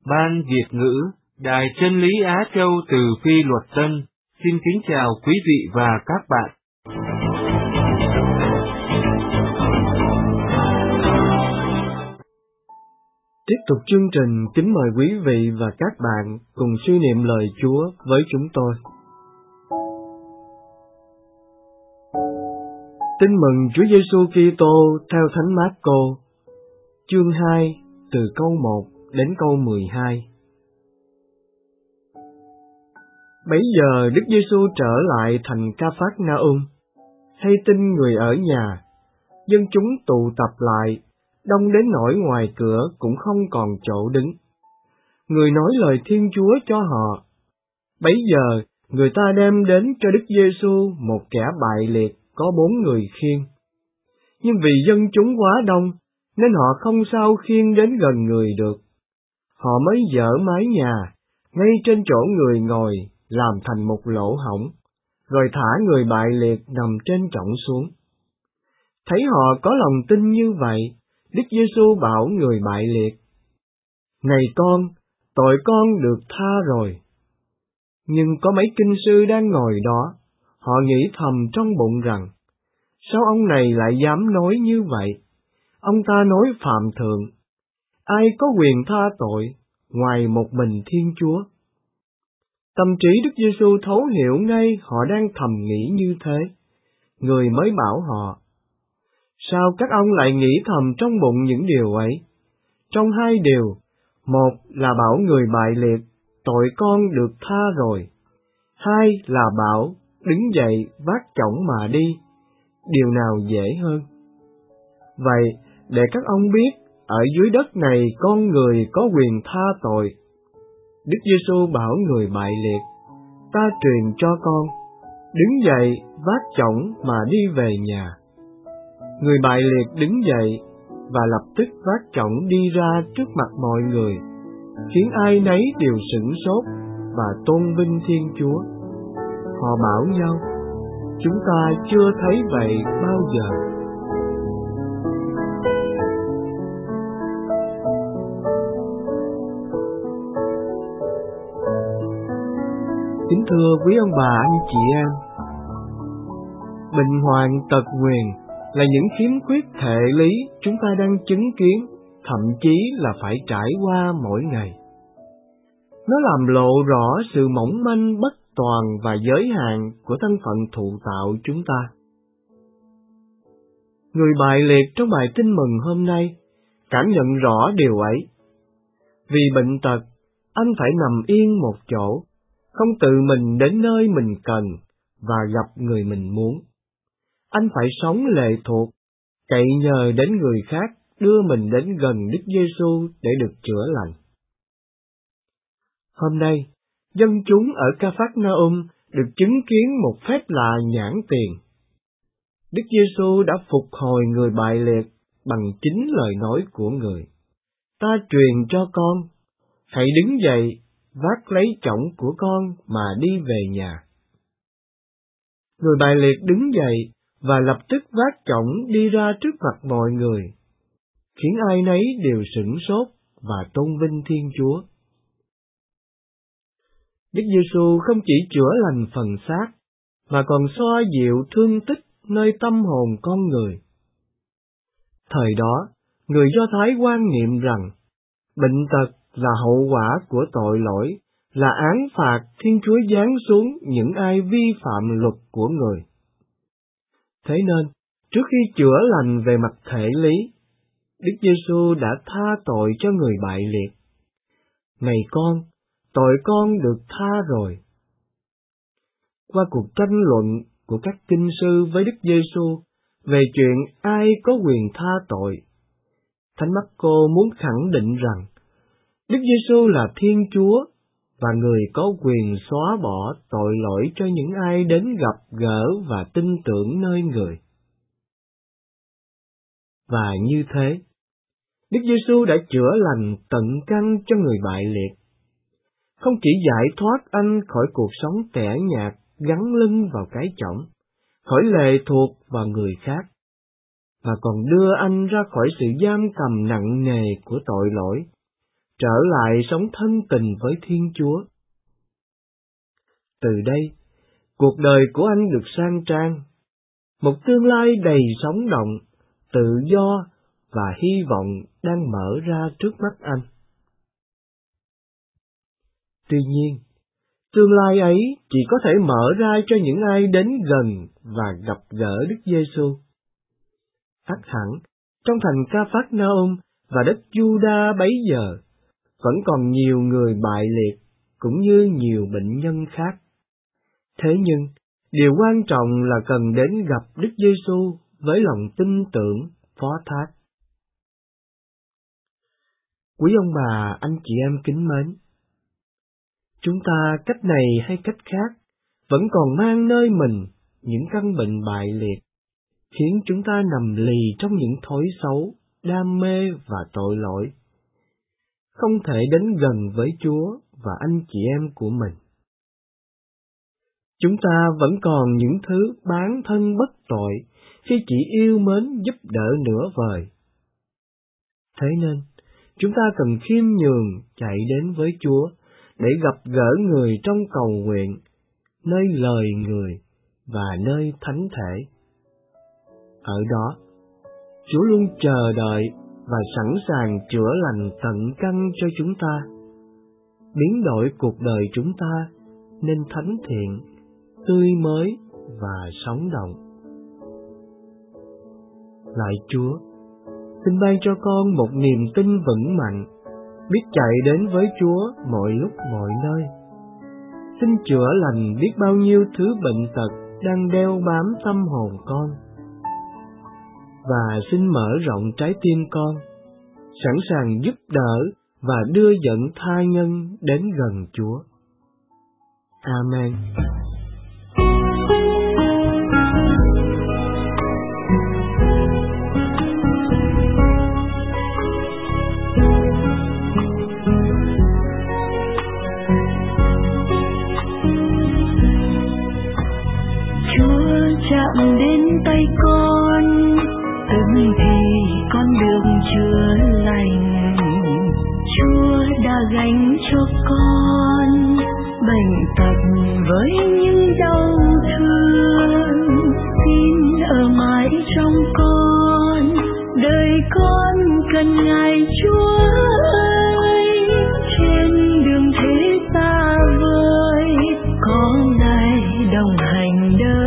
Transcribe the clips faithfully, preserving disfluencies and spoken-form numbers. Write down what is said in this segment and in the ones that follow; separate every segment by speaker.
Speaker 1: Ban Việt ngữ, Đài Chân lý Á Châu từ Phi Luật Tân, xin kính chào quý vị và các bạn.
Speaker 2: Tiếp tục chương trình, kính mời quý vị và các bạn cùng suy niệm lời Chúa với chúng tôi. Tin mừng Chúa Giêsu Kitô theo Thánh Mác-cô, chương hai, từ câu một đến câu mười hai. Bấy giờ Đức Giêsu trở lại thành Ca-phác-na-um, hay tin người ở nhà, dân chúng tụ tập lại, đông đến nỗi ngoài cửa cũng không còn chỗ đứng. Người nói lời Thiên Chúa cho họ. Bấy giờ người ta đem đến cho Đức Giêsu một kẻ bại liệt có bốn người khiêng. Nhưng vì dân chúng quá đông, nên họ không sao khiêng đến gần người được. Họ mới dỡ mái nhà, ngay trên chỗ người ngồi, làm thành một lỗ hổng, rồi thả người bại liệt nằm trên chõng xuống. Thấy họ có lòng tin như vậy, Đức Giêsu bảo người bại liệt: "Này con, tội con được tha rồi." Nhưng có mấy kinh sư đang ngồi đó, họ nghĩ thầm trong bụng rằng: sao ông này lại dám nói như vậy? Ông ta nói phạm thượng. Ai có quyền tha tội, ngoài một mình Thiên Chúa? Tâm trí Đức Giêsu thấu hiểu ngay họ đang thầm nghĩ như thế. Người mới bảo họ: sao các ông lại nghĩ thầm trong bụng những điều ấy? Trong hai điều, một là bảo người bại liệt, tội con được tha rồi. Hai là bảo, đứng dậy vác chõng mà đi. Điều nào dễ hơn? Vậy, để các ông biết, ở dưới đất này con người có quyền tha tội. Đức Giêsu bảo người bại liệt: ta truyền cho con, đứng dậy vác chõng mà đi về nhà. Người bại liệt đứng dậy và lập tức vác chõng đi ra trước mặt mọi người, khiến ai nấy đều sửng sốt và tôn vinh Thiên Chúa. Họ bảo nhau: chúng ta chưa thấy vậy bao giờ. Kính thưa quý ông bà anh chị em, bệnh hoạn tật nguyền là những khiếm khuyết thể lý chúng ta đang chứng kiến, thậm chí là phải trải qua mỗi ngày. Nó làm lộ rõ sự mỏng manh, bất toàn và giới hạn của thân phận thụ tạo chúng ta. Người bại liệt trong bài tin mừng hôm nay cảm nhận rõ điều ấy. Vì bệnh tật, anh phải nằm yên một chỗ, không tự mình đến nơi mình cần và gặp người mình muốn. Anh phải sống lệ thuộc, cậy nhờ đến người khác đưa mình đến gần Đức Giêsu để được chữa lành. Hôm nay, dân chúng ở Ca-phác-na-um được chứng kiến một phép lạ nhãn tiền. Đức Giêsu đã phục hồi người bại liệt bằng chính lời nói của người: ta truyền cho con, hãy đứng dậy, vác lấy chõng của con mà đi về nhà. Người bại liệt đứng dậy và lập tức vác chõng đi ra trước mặt mọi người, khiến ai nấy đều sửng sốt và tôn vinh Thiên Chúa. Đức Giêsu không chỉ chữa lành phần xác, mà còn xoa dịu thương tích nơi tâm hồn con người. Thời đó, người Do Thái quan niệm rằng bệnh tật là hậu quả của tội lỗi, là án phạt Thiên Chúa giáng xuống những ai vi phạm luật của người. Thế nên, trước khi chữa lành về mặt thể lý, Đức Giêsu đã tha tội cho người bại liệt. Này con, tội con được tha rồi. Qua cuộc tranh luận của các kinh sư với Đức Giêsu về chuyện ai có quyền tha tội, Thánh Mác-cô muốn khẳng định rằng Đức Giêsu là Thiên Chúa và người có quyền xóa bỏ tội lỗi cho những ai đến gặp gỡ và tin tưởng nơi người. Và như thế, Đức Giêsu đã chữa lành tận căn cho người bại liệt, không chỉ giải thoát anh khỏi cuộc sống tẻ nhạt gắn lưng vào cái chõng, khỏi lệ thuộc vào người khác, mà còn đưa anh ra khỏi sự giam cầm nặng nề của tội lỗi, trở lại sống thân tình với Thiên Chúa. Từ đây, cuộc đời của anh được sang trang, một tương lai đầy sống động, tự do và hy vọng đang mở ra trước mắt anh. Tuy nhiên, tương lai ấy chỉ có thể mở ra cho những ai đến gần và gặp gỡ Đức Giêsu. Ắt hẳn, trong thành Ca-phác-na-um và đất Giu-đa bấy giờ, vẫn còn nhiều người bại liệt, cũng như nhiều bệnh nhân khác. Thế nhưng, điều quan trọng là cần đến gặp Đức Giêsu với lòng tin tưởng, phó thác. Quý ông bà, anh chị em kính mến, chúng ta cách này hay cách khác vẫn còn mang nơi mình những căn bệnh bại liệt, khiến chúng ta nằm lì trong những thói xấu, đam mê và tội lỗi, không thể đến gần với Chúa và anh chị em của mình. Chúng ta vẫn còn những thứ bán thân bất tội khi chỉ yêu mến giúp đỡ nửa vời. Thế nên, chúng ta cần khiêm nhường chạy đến với Chúa để gặp gỡ người trong cầu nguyện, nơi lời người và nơi thánh thể. Ở đó, Chúa luôn chờ đợi và sẵn sàng chữa lành tận căn cho chúng ta, biến đổi cuộc đời chúng ta nên thánh thiện, tươi mới và sống động. Lạy Chúa, xin ban cho con một niềm tin vững mạnh, biết chạy đến với Chúa mọi lúc mọi nơi. Xin chữa lành biết bao nhiêu thứ bệnh tật đang đeo bám tâm hồn con. Và xin mở rộng trái tim con, sẵn sàng giúp đỡ và đưa dẫn tha nhân đến gần Chúa. Amen.
Speaker 3: Chạm đến tay con, từng thì con được chữa lành. Chúa đã gánh cho con bệnh tật với những đau thương. Xin ở mãi trong con, đời con cần Ngài Chúa ơi. Trên đường thế xa vời, có Ngài đồng hành đỡ.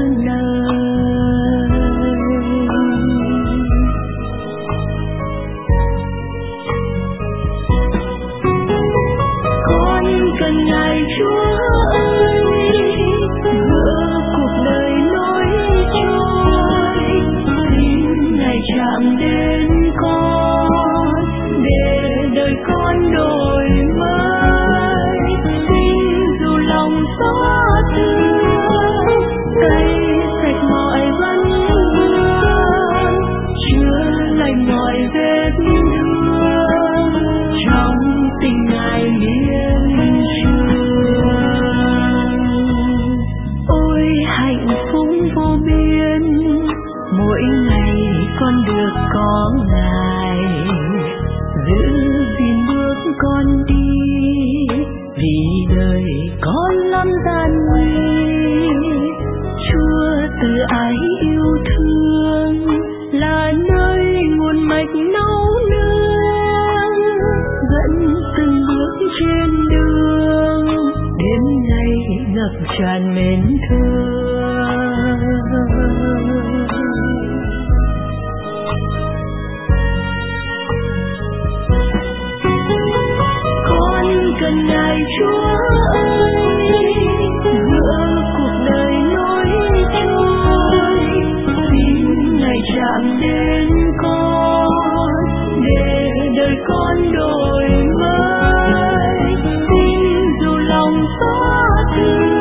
Speaker 3: Tràn mến thương, con cần Ngài Chúa ơi, giữa cuộc đời nối trôi. Xin Ngài chạm đến con để đời con đổi mới. Xin dù lòng xót thương,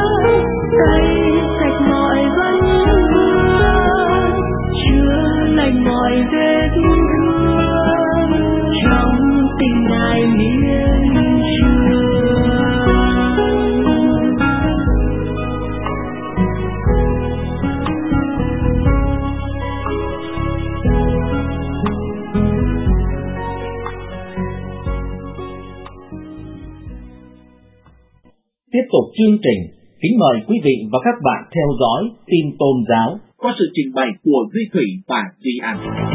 Speaker 3: mọi vết thương trong tình Ngài miên trường.
Speaker 4: Tiếp tục chương trình, kính mời quý vị và các bạn theo dõi tin tôn giáo qua sự trình bày của Duy Thủy và Duy An.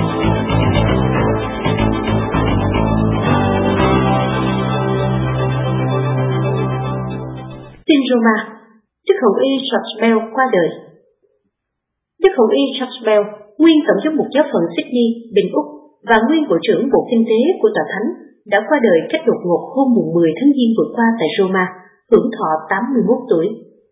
Speaker 5: Tin Roma, Đức Hồng Y George Bell qua đời. Đức Hồng Y George Bell, nguyên tổng giám mục giáo phận Sydney, Bình Úc và nguyên bộ trưởng Bộ Kinh tế của Tòa Thánh, đã qua đời cách đột ngột hôm mười tháng Giêng vừa qua tại Roma, hưởng thọ tám mươi mốt tuổi.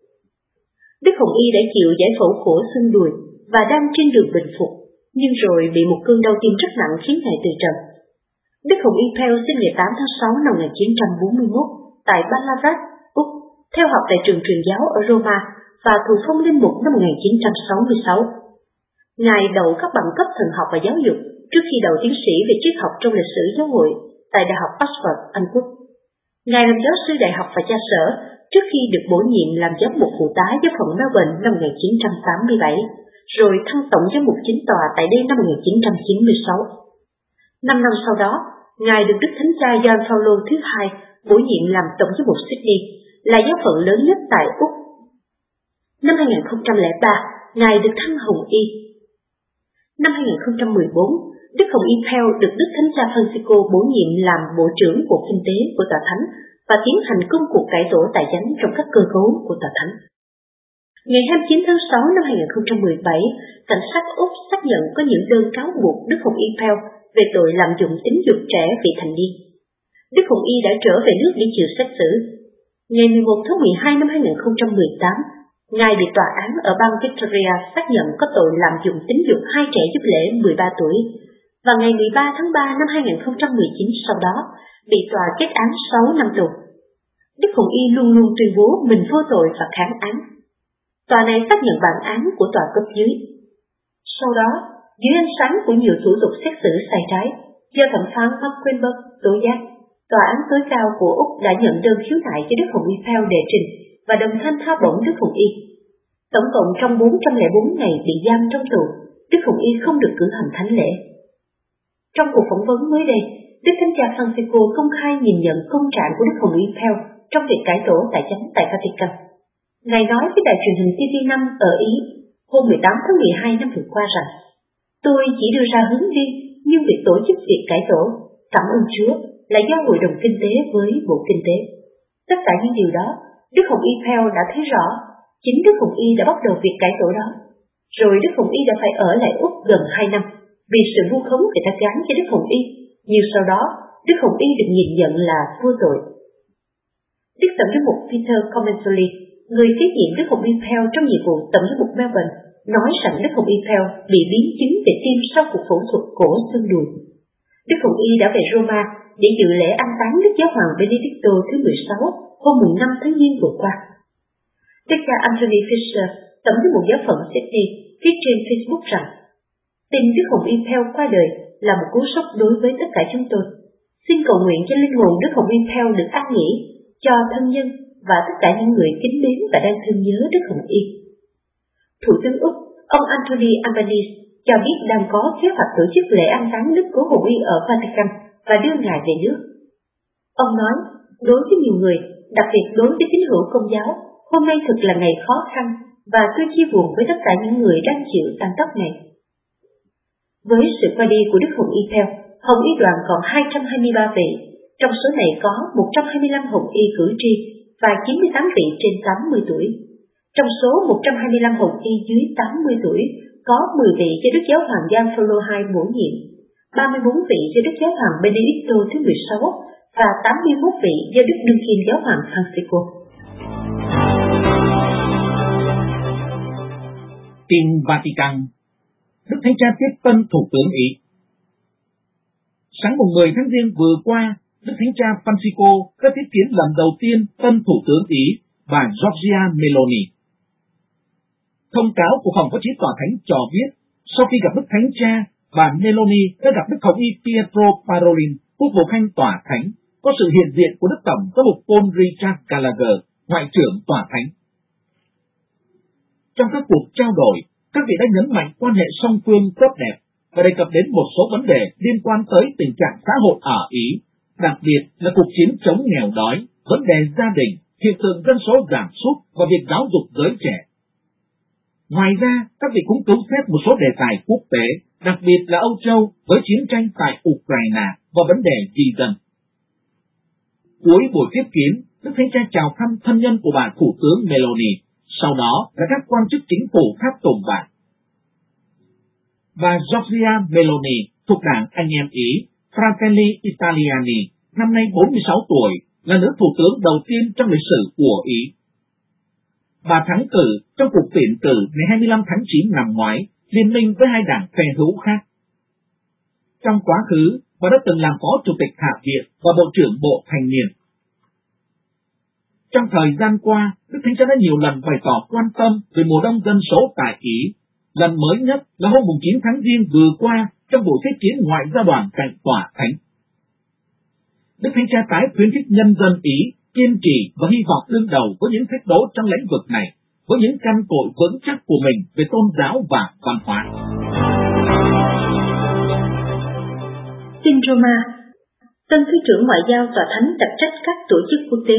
Speaker 5: Đức Hồng Y đã chịu giải phẫu cổ xương đùi và đang trên đường bình phục, nhưng rồi bị một cơn đau tim rất nặng khiến ngài từ trần. Đức Hồng Y Pell sinh ngày tám tháng sáu năm một nghìn chín trăm bốn mươi mốt tại Ballarat, Úc, theo học tại trường truyền giáo ở Roma và thụ phong linh mục năm một nghìn chín trăm sáu mươi sáu. Ngài đậu các bằng cấp thần học và giáo dục trước khi đậu tiến sĩ về triết học trong lịch sử giáo hội tại Đại học Oxford, Anh Quốc. Ngài làm giáo sư đại học và cha sở trước khi được bổ nhiệm làm giám mục phụ tá giáo phận Melbourne năm một nghìn chín trăm tám mươi bảy, rồi thăng tổng giám mục chính tòa tại đây năm một nghìn chín trăm chín mươi sáu. Năm năm sau đó, Ngài được Đức Thánh Cha Gioan Phaolô thứ hai bổ nhiệm làm tổng giám mục Sydney, là giáo phận lớn nhất tại Úc. Năm hai nghìn không trăm lẻ ba, Ngài được thăng Hồng Y. Năm hai nghìn không trăm mười bốn, Đức Hồng Y Pell được Đức Thánh Cha Francisco bổ nhiệm làm Bộ trưởng Bộ Kinh tế của Tòa Thánh và tiến hành công cuộc cải tổ tài chánh trong các cơ cấu của Tòa Thánh. Ngày hai mươi chín tháng sáu năm hai nghìn không trăm mười bảy, cảnh sát Úc xác nhận có những đơn cáo buộc Đức Hồng Y Pell về tội lạm dụng tính dục trẻ vị thành niên. Đức Hồng Y đã trở về nước để chịu xét xử. Ngày mười một tháng mười hai năm hai nghìn không trăm mười tám, Ngài bị tòa án ở bang Victoria xác nhận có tội lạm dụng tính dục hai trẻ giúp lễ mười ba tuổi, và ngày mười ba tháng ba năm hai nghìn không trăm mười chín sau đó, bị tòa kết án sáu năm tù. Đức Hồng Y luôn luôn tuyên bố mình vô tội và kháng án. Tòa này xác nhận bản án của tòa cấp dưới. Sau đó, dưới ánh sáng của nhiều thủ tục xét xử sai trái, do thẩm phán Mark Greenberg tố giác, tòa án tối cao của Úc đã nhận đơn khiếu nại cho Đức Hồng Y Pell đệ trình và đồng thanh tha bổng Đức Hồng Y. Tổng cộng trong bốn trăm lẻ bốn ngày bị giam trong tù, Đức Hồng Y không được cử hành thánh lễ. Trong cuộc phỏng vấn mới đây, Đức Thánh Cha Francisco công khai nhìn nhận công trạng của Đức Hồng Y Pell trong việc cải tổ tài chánh tại Vatican. Ngài nói với đài truyền hình T V năm ở Ý hôm mười tám tháng mười hai năm vừa qua rằng: "Tôi chỉ đưa ra hướng đi, nhưng việc tổ chức việc cải tổ, cảm ơn Chúa, là do Hội đồng Kinh tế với Bộ Kinh tế. Tất cả những điều đó, Đức Hồng Y Pell đã thấy rõ. Chính Đức Hồng Y đã bắt đầu việc cải tổ đó. Rồi Đức Hồng Y đã phải ở lại Úc gần hai năm vì sự vu khống người ta gán cho Đức Hồng Y, nhưng sau đó Đức Hồng Y được nhìn nhận là vô tội." Đức Tổng giám mục Peter Comensoli, người kế nhiệm Đức Hồng Y Pell trong nhiệm vụ Tổng giám mục Melbourne, nói rằng Đức Hồng Y Pell bị biến chứng về tim sau cuộc phẫu thuật cổ xương đùi. Đức Hồng Y đã về Roma để dự lễ an táng Đức Giáo hoàng Benedicto thứ mười sáu hôm mùng năm tháng Giêng vừa qua. Đức cha Anthony Fisher, Tổng giám mục giáo phận Sydney, viết trên Facebook rằng: "Tin Đức Hồng Y Pell qua đời là một cú sốc đối với tất cả chúng tôi. Xin cầu nguyện cho linh hồn Đức Hồng Y Pell được an nghỉ, cho thân nhân và tất cả những người kính mến và đang thương nhớ Đức Hồng Y." Thủ tướng Úc, ông Anthony Albanese, cho biết đang có kế hoạch tổ chức lễ an táng Đức Cố Hồng Y ở Vatican và đưa ngài về nước. Ông nói: "Đối với nhiều người, đặc biệt đối với tín hữu Công giáo, hôm nay thực là ngày khó khăn và tôi chia buồn với tất cả những người đang chịu tàn tóc này." Với sự qua đi của Đức Hồng Y Pell, Hồng Y đoàn còn hai trăm hai mươi ba vị, trong số này có một trăm hai mươi lăm Hồng Y cử tri và chín mươi tám vị trên tám mươi tuổi. Trong số một trăm hai mươi lăm Hồng Y dưới tám mươi tuổi, có mười vị do Đức Giáo hoàng Gioan Phaolô thứ hai bổ nhiệm, ba mươi bốn vị do Đức Giáo hoàng Benedicto thứ mười sáu và tám mươi mốt vị do Đức Đương Kim Giáo hoàng Francisco.
Speaker 4: Tin Vatican. Đức Thánh Cha tiếp tân Thủ tướng Ý. Sáng mùng mười tháng Giêng vừa qua, Đức Thánh Cha Francisco đã tiếp kiến lần đầu tiên tân Thủ tướng Ý, bà Giorgia Meloni. Thông cáo của phòng báo chí Tòa Thánh cho biết, sau khi gặp Đức Thánh Cha, bà Meloni đã gặp Đức Hồng Y Pietro Parolin, quốc vụ khanh Tòa Thánh, có sự hiện diện của Đức Tổng giám mục Paul Richard Gallagher, Ngoại trưởng Tòa Thánh. Trong các cuộc trao đổi, các vị đã nhấn mạnh quan hệ song phương tốt đẹp và đề cập đến một số vấn đề liên quan tới tình trạng xã hội ở Ý, đặc biệt là cuộc chiến chống nghèo đói, vấn đề gia đình hiện tượng dân số giảm sút và việc giáo dục giới trẻ. Ngoài ra, các vị cũng cứu xét một số đề tài quốc tế, đặc biệt là Âu Châu với chiến tranh tại Ukraine và vấn đề di dân. Cuối buổi tiếp kiến, Đức Thánh Cha chào thăm thân nhân của bà Thủ tướng Meloni, sau đó là các quan chức chính phủ tháp tùng bà. Bà Giorgia Meloni thuộc đảng Anh em Ý Fratelli Italiani, năm nay bốn mươi sáu tuổi, là nữ thủ tướng đầu tiên trong lịch sử của Ý. Bà thắng cử trong cuộc tuyển cử ngày hai mươi lăm tháng chín năm ngoái, liên minh với hai đảng phe hữu khác. Trong quá khứ, bà đã từng làm phó chủ tịch Hạ viện và bộ trưởng Bộ Thanh niên. Trong thời gian qua, Đức Thánh Cha đã nhiều lần bày tỏ quan tâm về mùa đông dân số tại Ý. Lần mới nhất là hôm chín tháng Giêng vừa qua trong buổi tiếp kiến ngoại giao đoàn cạnh tòa thánh. Đức Thánh Cha tái khuyến khích nhân dân Ý kiên trì và hy vọng đương đầu với những thách đố trong lĩnh vực này, với những căn cội vững chắc của mình về tôn giáo và văn hóa.
Speaker 5: Tin Roma, Tân Thứ trưởng Ngoại giao Tòa Thánh đặc trách các tổ chức quốc tế.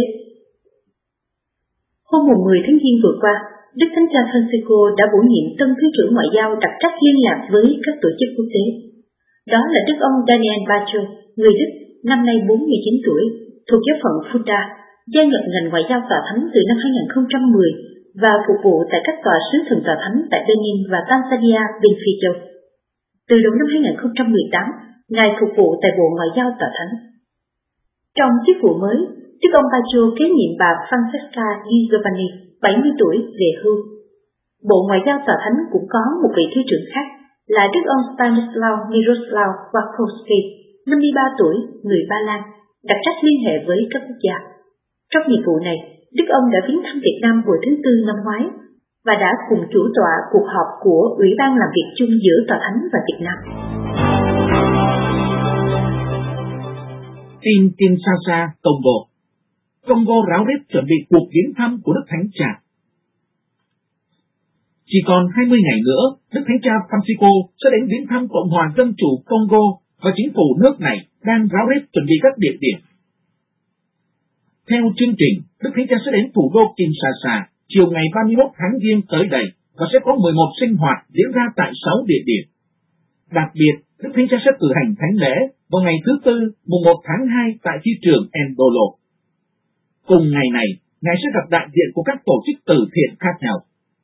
Speaker 5: Hôm mười tháng Giêng vừa qua, Đức Thánh Cha Francisco đã bổ nhiệm Tân Thứ trưởng Ngoại giao đặc trách liên lạc với các tổ chức quốc tế. Đó là Đức ông Daniel Bacho, người Đức, năm nay bốn mươi chín tuổi, thuộc giáo phận Futa, gia nhập ngành ngoại giao Tòa Thánh từ năm hai nghìn không trăm mười và phục vụ tại các tòa sứ thần Tòa Thánh tại Benin và Tanzania, Benfica. Từ đầu năm hai nghìn không trăm mười tám, Ngài phục vụ tại Bộ Ngoại giao Tòa Thánh. Trong chức vụ mới, Đức ông Bacho kế nhiệm bà Francesca Di Giovanni, bảy mươi tuổi, về hưu. Bộ Ngoại giao Tòa Thánh cũng có một vị thứ trưởng khác là Đức ông Stanislaw Miroslav Wachowski, năm mươi ba tuổi, người Ba Lan, đặc trách liên hệ với các quốc gia. Trong nhiệm vụ này, Đức ông đã viếng thăm Việt Nam hồi tháng tư năm ngoái và đã cùng chủ tọa cuộc họp của Ủy ban làm việc chung giữa Tòa Thánh và Việt Nam.
Speaker 4: Tin Kinshasa, Congo. Congo ráo riết chuẩn bị cuộc viếng thăm của Đức Thánh Cha. Chỉ còn hai mươi ngày nữa, Đức Thánh Cha Francisco sẽ đến viếng thăm Cộng hòa Dân chủ Congo và chính phủ nước này đang ráo riết chuẩn bị các địa điểm. Theo chương trình, Đức Thánh Cha sẽ đến thủ đô Kinshasa chiều ngày ba mươi mốt tháng Giêng tới đây và sẽ có mười một sinh hoạt diễn ra tại sáu địa điểm. Đặc biệt, Đức Thánh Cha sẽ cử hành thánh lễ vào ngày thứ Tư, mùng một tháng hai tại phi trường Ndolo. Cùng ngày này, Ngài sẽ gặp đại diện của các tổ chức từ thiện khác nhau.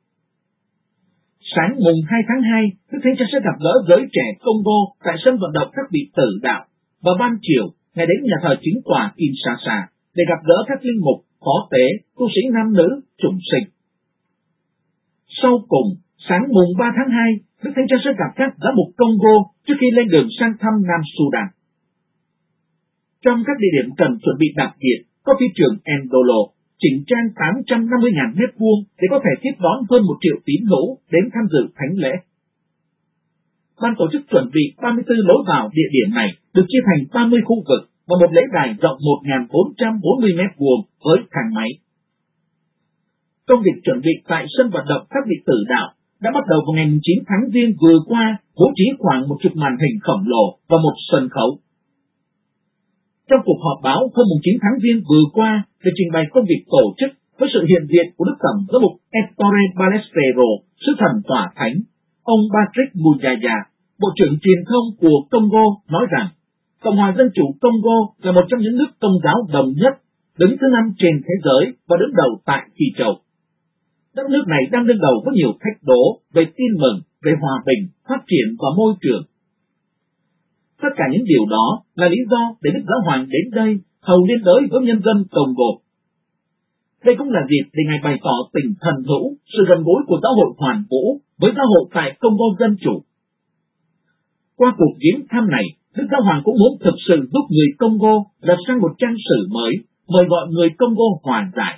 Speaker 4: Sáng mùng hai tháng hai, Đức Thánh Cha sẽ gặp gỡ giới trẻ Congo tại sân vận động các vị tử đạo, và ban chiều, Ngài đến nhà thờ chính tòa Kinshasa để gặp gỡ các linh mục, phó tế, tu sĩ nam nữ, chủng sinh. Sau cùng, sáng mùng ba tháng hai, Đức Thánh Cha sẽ gặp các giám mục Congo trước khi lên đường sang thăm Nam Sudan. Trong các địa điểm cần chuẩn bị đặc biệt, có phi trường Ndolo, chỉnh trang tám trăm năm mươi nghìn mét vuông để có thể tiếp đón hơn một triệu tín hữu đến tham dự thánh lễ. Ban tổ chức chuẩn bị ba mươi tư lối vào địa điểm này được chia thành ba mươi khu vực và một lễ đài rộng một nghìn bốn trăm bốn mươi mét vuông với thang máy. Công việc chuẩn bị tại sân vận động các vị tử đạo đã bắt đầu vào ngày chín tháng Giêng vừa qua, bố trí khoảng một chục màn hình khổng lồ và một sân khấu. Trong cuộc họp báo hôm chín tháng Giêng vừa qua để trình bày công việc tổ chức với sự hiện diện của Đức Tổng giám mục Ettore Ballestero, sứ thần tòa thánh, ông Patrick Muyaya, Bộ trưởng Truyền thông của Congo, nói rằng Cộng hòa Dân chủ Congo là một trong những nước Công giáo đồng nhất, đứng thứ năm trên thế giới và đứng đầu tại Phi Châu. Đất nước này đang đương đầu với nhiều thách đố về tin mừng, về hòa bình, phát triển và môi trường. Tất cả những điều đó là lý do để Đức Giáo Hoàng đến đây hầu liên đới với nhân dân Congo. Đây cũng là dịp để Ngài bày tỏ tình thần hữu, sự gần gũi của giáo hội hoàn vũ với giáo hội tại Congo Dân chủ. Qua cuộc viếng thăm này, Đức Giáo Hoàng cũng muốn thực sự giúp người Congo lập sang một trang sử mới, mời gọi người Congo hòa giải.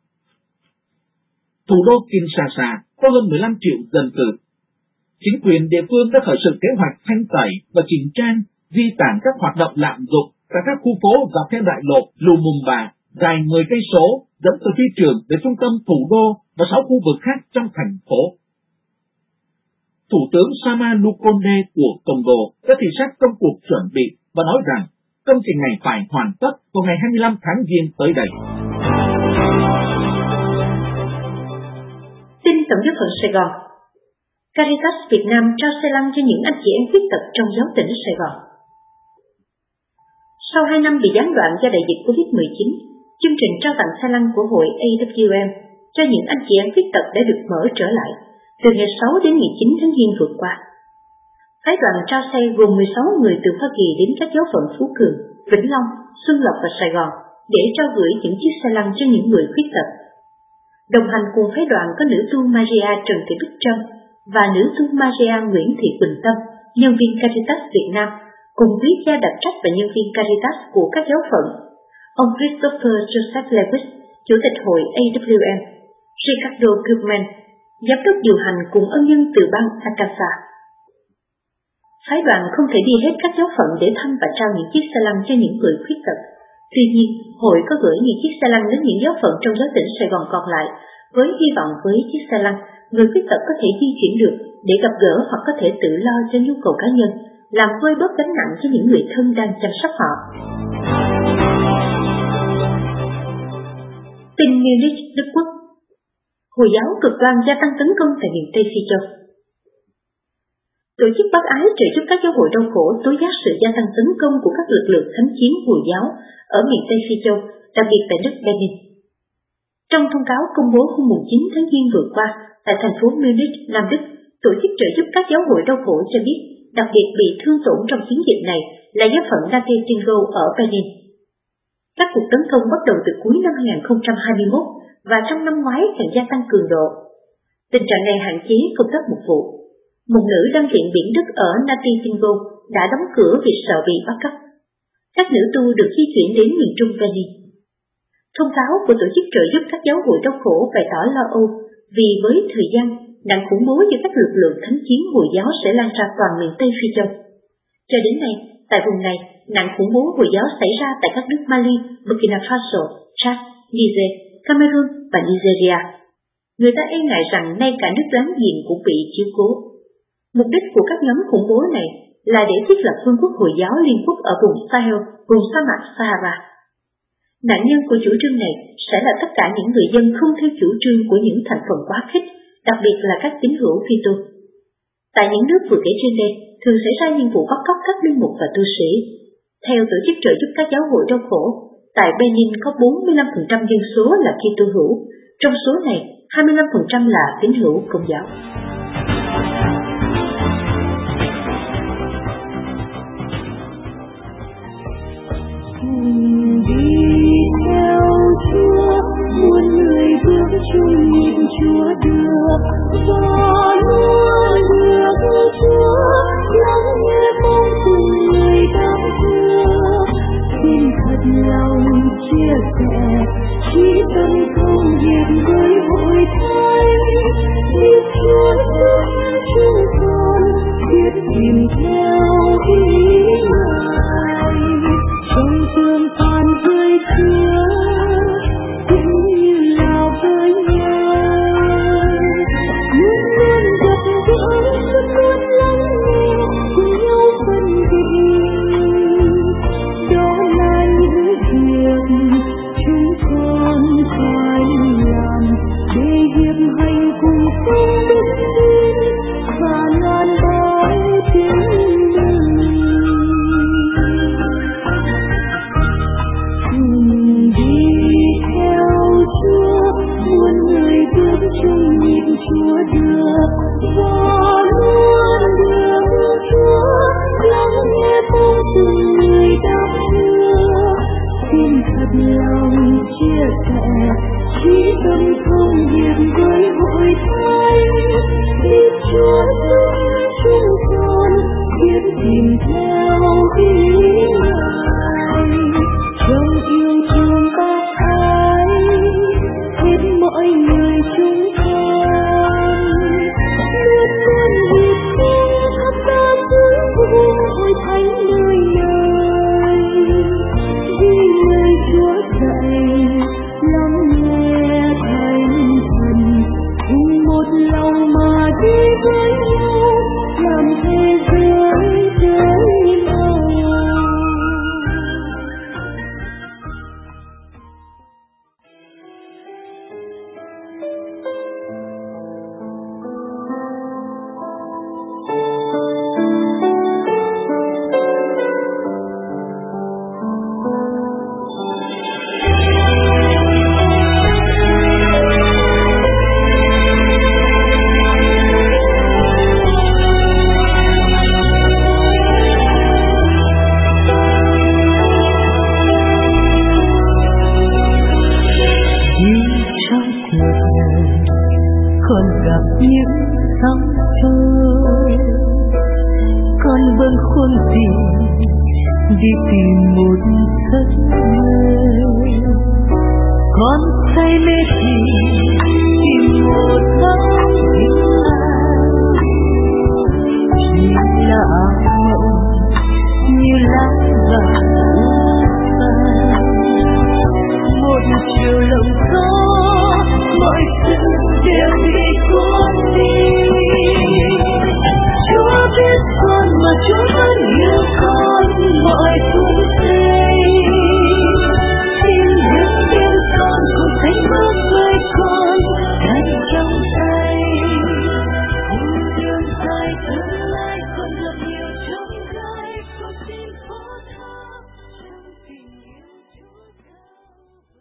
Speaker 4: Thủ đô Kinshasa có hơn mười lăm triệu dân cư. Chính quyền địa phương đã khởi sự kế hoạch thanh tẩy và chỉnh trang, di tản các hoạt động lạm dụng tại các khu phố dọc theo đại lộ Lumumba dài mười cây số dẫn từ phi trường đến trung tâm thủ đô và sáu khu vực khác trong thành phố. Thủ tướng Sama Lukonde của Congo đã thị sát công cuộc chuẩn bị và nói rằng công trình này phải hoàn tất vào ngày hai mươi lăm tháng Giêng tới đây.
Speaker 5: tổng giáo phận Sài Gòn. Caritas Việt Nam trao xe lăn cho những anh chị em khuyết tật trong giáo tỉnh Sài Gòn. Sau hai năm bị gián đoạn do đại dịch covid mười chín, chương trình trao tặng xe lăn của hội A W M cho những anh chị em khuyết tật đã được mở trở lại từ ngày sáu đến ngày chín tháng Giêng vừa qua. Phái đoàn trao xe gồm mười sáu người từ Hoa Kỳ đến các giáo phận Phú Cường, Vĩnh Long, Xuân Lộc và Sài Gòn để trao gửi những chiếc xe lăn cho những người khuyết tật. Đồng hành cùng phái đoàn có nữ tu Maria Trần Thị Bích Trâm và nữ tu Maria Nguyễn Thị Quỳnh Tâm, nhân viên Caritas Việt Nam, cùng quý gia đặc trách và nhân viên Caritas của các giáo phận, ông Christopher Joseph Lewis, Chủ tịch hội A W M, Ricardo Goodman, Giám đốc điều hành cùng ân nhân từ bang Arkansas. Phái đoàn không thể đi hết các giáo phận để thăm và trao những chiếc xe lăn cho những người khuyết tật. Tuy nhiên, hội có gửi những chiếc xe lăn đến những giáo phận trong giáo tỉnh Sài Gòn còn lại, với hy vọng với chiếc xe lăn, người khuyết tật có thể di chuyển được để gặp gỡ hoặc có thể tự lo cho nhu cầu cá nhân, làm vơi bớt gánh nặng cho những người thân đang chăm sóc họ. Tin Munich, Đức Quốc. Hồi giáo cực đoan gia tăng tấn công tại miền Tây Phi Châu. Tổ chức bác ái trợ giúp các giáo hội đau khổ tố giác sự gia tăng tấn công của các lực lượng thánh chiến Hồi giáo ở miền Tây Phi Châu, đặc biệt tại nước Benin. Trong thông cáo công bố hôm chín tháng Giêng vừa qua tại thành phố Munich, Nam Đức, tổ chức trợ giúp các giáo hội đau khổ cho biết đặc biệt bị thương tổn trong chiến dịch này là giáo phận Nate Tingo ở Benin. Các cuộc tấn công bắt đầu từ cuối năm hai không hai mốt và trong năm ngoái càng gia tăng cường độ. Tình trạng này hạn chế công tác mục vụ. Một nữ đang viện biển Đức ở Nate Tingo đã đóng cửa vì sợ bị bắt cóc. Các nữ tu được di chuyển đến miền Trung Benin. Thông cáo của tổ chức trợ giúp các giáo hội đau khổ bày tỏ lo âu vì với thời gian, nạn khủng bố giữa các lực lượng thánh chiến Hồi giáo sẽ lan ra toàn miền Tây Phi Châu. Cho đến nay, tại vùng này, nạn khủng bố Hồi giáo xảy ra tại các nước Mali, Burkina Faso, Chad, Niger, Cameroon và Nigeria. Người ta e ngại rằng nay cả nước láng giềng cũng bị chiếu cố. Mục đích của các nhóm khủng bố này là để thiết lập vương quốc Hồi giáo liên quốc ở vùng Sahel, vùng sa mạc Sahara. Nạn nhân của chủ trương này sẽ là tất cả những người dân không theo chủ trương của những thành phần quá khích, đặc biệt là các tín hữu Kitô. Tại những nước vừa kể trên đây, thường xảy ra những vụ bắt cóc các linh mục và tu sĩ. Theo tổ chức trợ giúp các giáo hội đau khổ, tại Benin có bốn mươi lăm phần trăm dân số là Kitô hữu, trong số này hai mươi lăm phần trăm là tín hữu Công giáo.
Speaker 3: Chung nhìn Chúa được và luôn được Chúa lắng nghe mong cùng người đau thương. Xin thật lòng chia sẻ chỉ tâm không hiền với hội thánh, biết Chúa giúp chúng con biết tìm theo ý Ngài trong tương phản với Chúa.
Speaker 6: Hãy subscribe cho kênh Ghiền Mì Gõ để không bỏ lỡ
Speaker 3: gặp những sóng trôi. Con bâng khuâng tìm đi tìm một giấc mơ, con say mê tìm tìm một giấc mơ, chỉ là ảo mộng như lá vàng một chiều lộng gió, mọi sự đều bị cuốn đi. Chúa biết con mà Chúa vẫn yêu con mọi phút giây. Xin những tiếng con cùng cánh bước với con đặt trong tay. Cùng đường dài tương lai còn gặp nhiều chông gai, con xin phó thác trong tình yêu Chúa cao.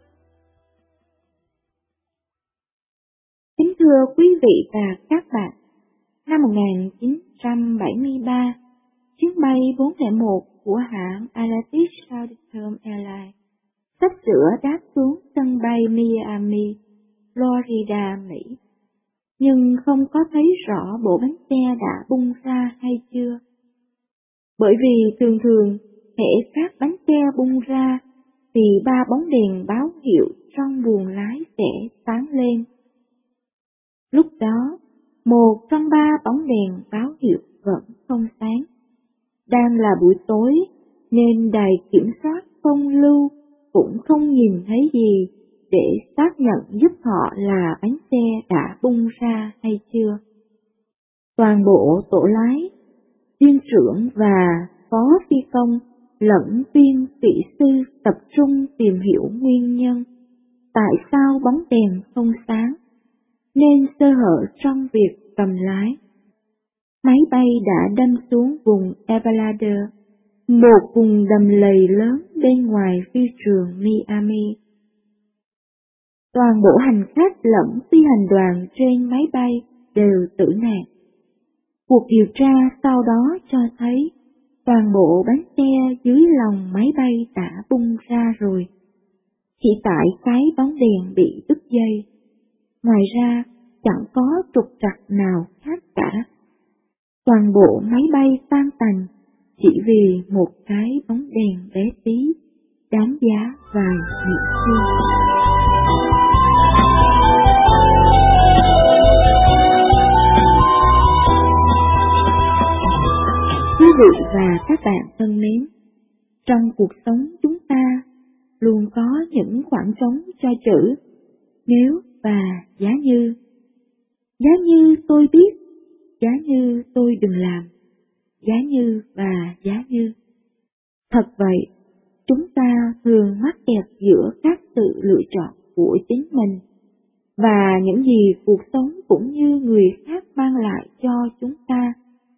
Speaker 5: Kính thưa quý vị và các bạn, năm một nghìn chín trăm bảy mươi ba, chuyến bay bốn không một của hãng Atlantic Southern Airlines sắp sửa đáp xuống sân bay Miami, Florida, Mỹ, nhưng không có thấy rõ bộ bánh xe đã bung ra hay chưa. Bởi vì thường thường, hễ phát bánh xe bung ra, thì ba bóng đèn báo hiệu trong buồng lái sẽ sáng lên. Lúc đó, một trong ba bóng đèn báo hiệu vẫn không sáng. Đang là buổi tối, nên đài kiểm soát không lưu cũng không nhìn thấy gì để xác nhận giúp họ là bánh xe đã bung ra hay chưa. Toàn bộ tổ lái, viên trưởng và phó phi công lẫn viên kỹ sư tập trung tìm hiểu nguyên nhân tại sao bóng đèn không sáng, nên sơ hở trong việc cầm lái. Máy bay đã đâm xuống vùng Everglades, một vùng đầm lầy lớn bên ngoài phi trường Miami. Toàn bộ hành khách lẫn phi hành đoàn trên máy bay đều tử nạn. Cuộc điều tra sau đó cho thấy toàn bộ bánh xe dưới lòng máy bay đã bung ra rồi, chỉ tại cái bóng đèn bị đứt dây. Ngoài ra, chẳng có trục trặc nào khác cả. Toàn bộ máy bay tan tành chỉ vì một cái bóng đèn bé tí, đáng giá vài mỹ kim. Quý vị và các bạn thân mến, trong cuộc sống chúng ta luôn có những khoảng trống cho chữ nếu và giá như. Giá như tôi biết, giá như tôi đừng làm, giá như và giá như. Thật vậy, chúng ta thường mắc kẹt giữa các sự lựa chọn của chính mình và những gì cuộc sống cũng như người khác mang lại cho chúng ta.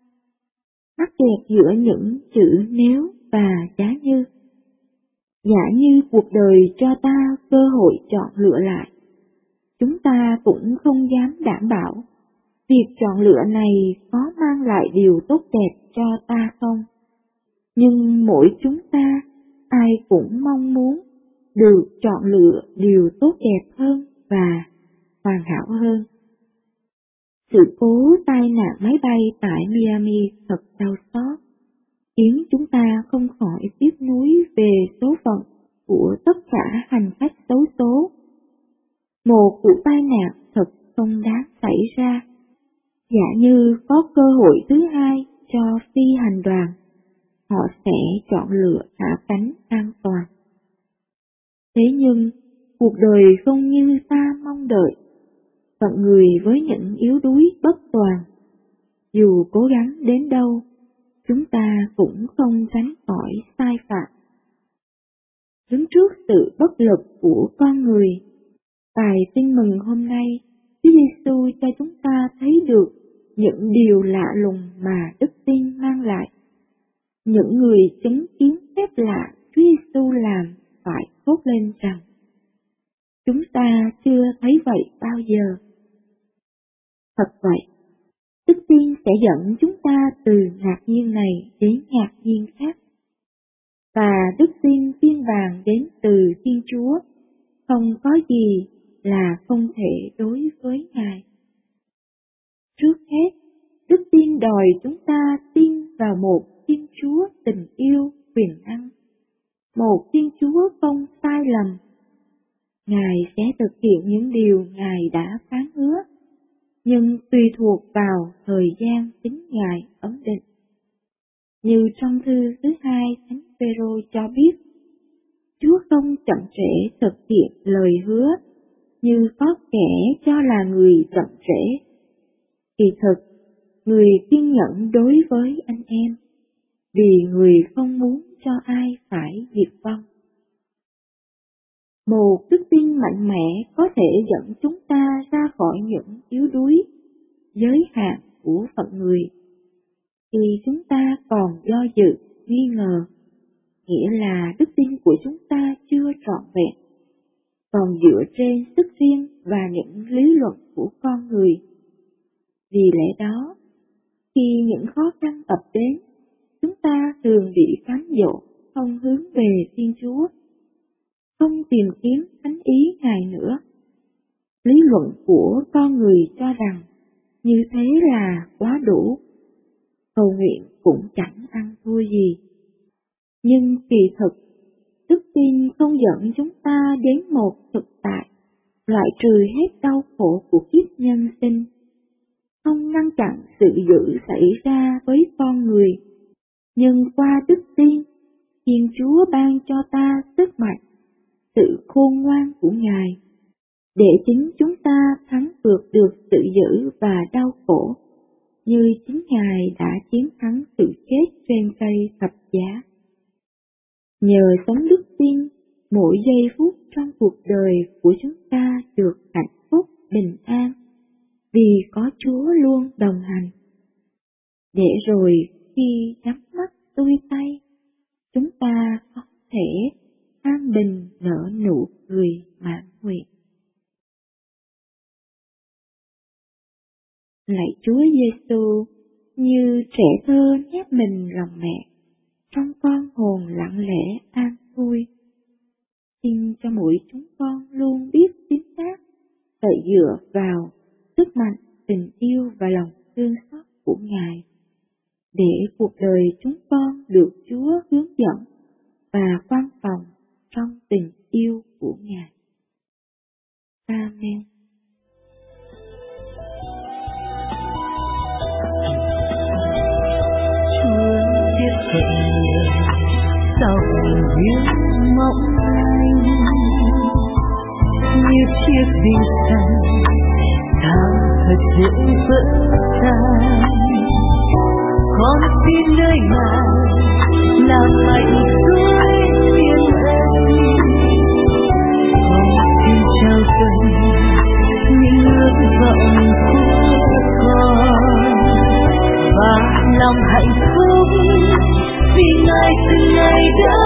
Speaker 5: Mắc kẹt giữa những chữ nếu và giá như. Giả như cuộc đời cho ta cơ hội chọn lựa lại, chúng ta cũng không dám đảm bảo việc chọn lựa này có mang lại điều tốt đẹp cho ta không. Nhưng mỗi chúng ta, ai cũng mong muốn được chọn lựa điều tốt đẹp hơn và hoàn hảo hơn. Sự cố tai nạn máy bay tại Miami thật đau xót, khiến chúng ta không khỏi tiếc nuối về số phận của tất cả hành khách xấu số. Một vụ tai nạn thật không đáng xảy ra. Giả như có cơ hội thứ hai cho phi hành đoàn, họ sẽ chọn lựa hạ cánh an toàn. Thế nhưng, cuộc đời không như ta mong đợi. Phận người với những yếu đuối bất toàn, dù cố gắng đến đâu, chúng ta cũng không tránh khỏi sai phạm. Đứng trước sự bất lực của con người, bài tin mừng hôm nay, Chúa Giêsu cho chúng ta thấy được những điều lạ lùng mà đức tin mang lại. Những người chứng kiến phép lạ Chúa Giêsu làm phải thốt lên rằng: chúng ta chưa thấy vậy bao giờ. Thật vậy, đức tin sẽ dẫn chúng ta từ ngạc nhiên này đến ngạc nhiên khác. Và đức tin tiên vàng đến từ Thiên Chúa, không có gì là không thể đối với Ngài.
Speaker 3: Trước hết, đức tin đòi chúng ta tin vào một Thiên Chúa tình yêu quyền năng, một Thiên Chúa không sai lầm. Ngài sẽ thực hiện những điều Ngài đã phán hứa, nhưng tùy thuộc vào thời gian chính Ngài ấn định. Như trong thư thứ hai Thánh Phêrô cho biết, Chúa không chậm trễ thực hiện lời hứa, như có kẻ cho là người chậm trễ. Kỳ thực, người kiên nhẫn đối với anh em, vì người không muốn cho ai phải diệt vong. Một đức tin mạnh mẽ có thể dẫn chúng ta ra khỏi những yếu đuối, giới hạn của phận người. Khi chúng ta còn do dự, nghi ngờ, nghĩa là đức tin của chúng ta chưa trọn vẹn, còn dựa trên sức riêng và những lý luận của con người. Vì lẽ đó, khi những khó khăn ập đến, chúng ta thường bị cám dỗ không hướng về Thiên Chúa, không tìm kiếm thánh ý Ngài nữa. Lý luận của con người cho rằng như thế là quá đủ, cầu nguyện cũng chẳng ăn thua gì. Nhưng kỳ thực, đức tin không dẫn chúng ta đến một thực tại, loại trừ hết đau khổ của kiếp nhân sinh, không ngăn chặn sự dữ xảy ra với con người, nhưng qua đức tin, Thiên Chúa ban cho ta sức mạnh, sự khôn ngoan của Ngài, để chính chúng ta thắng vượt được sự dữ và đau khổ, như chính Ngài đã chiến thắng sự chết trên cây thập giá. Nhờ sống đức tin, mỗi giây phút trong cuộc đời của chúng ta được hạnh phúc bình an, vì có Chúa luôn đồng hành. Để rồi khi nhắm mắt xuôi tay, chúng ta có thể an bình nở nụ cười mãn nguyện. Lạy Chúa Giêsu, như trẻ thơ nhét mình lòng mẹ, trong con hồn lặng lẽ an vui. Xin cho mỗi chúng con luôn biết tín thác, cậy dựa vào sức mạnh, tình yêu và lòng thương xót của Ngài, để cuộc đời chúng con được Chúa hướng dẫn và quan phòng trong tình yêu của Ngài. Amen.
Speaker 6: Chúa tiếp cận sau những mộng anh, như chiếc bình xanh sao thật dễ vỡ tan. Con xin nơi nào làm mạnh suối thiên ân, con xin trao dâng những ước vọng của con và lòng hạnh phúc vì Ngài từng ngày đã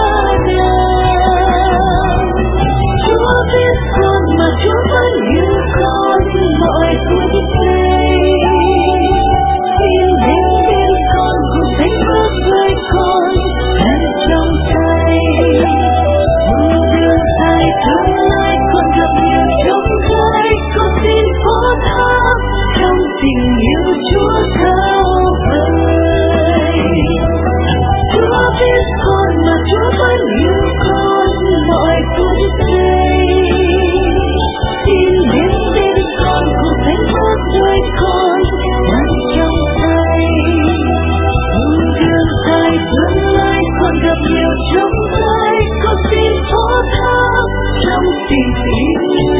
Speaker 6: làm. Chúa biết con mà Chúa vẫn yêu con mọi phút giây. Xin đến bên con cùng thánh bước với con đang trong tay. Một đường dài tương lai con gặp nhiều trông gai, con xin phó thác trong tình yêu Chúa cao vời. Chúa biết con mà Chúa vẫn yêu con mọi phút giây. Xin đến bên con cùng thánh bước với con đang trong tay. Một đường dài tương lai con gặp nhiều trông gai, con xin phó thác trong tình yêu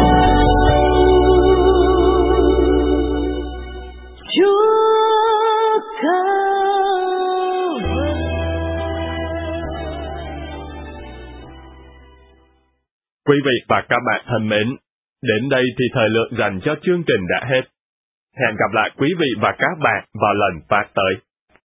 Speaker 6: Chúa cao vời.
Speaker 7: Quý vị và các bạn thân mến, đến đây thì thời lượng dành cho chương trình đã hết. Hẹn gặp lại quý vị và các bạn vào lần phát tới.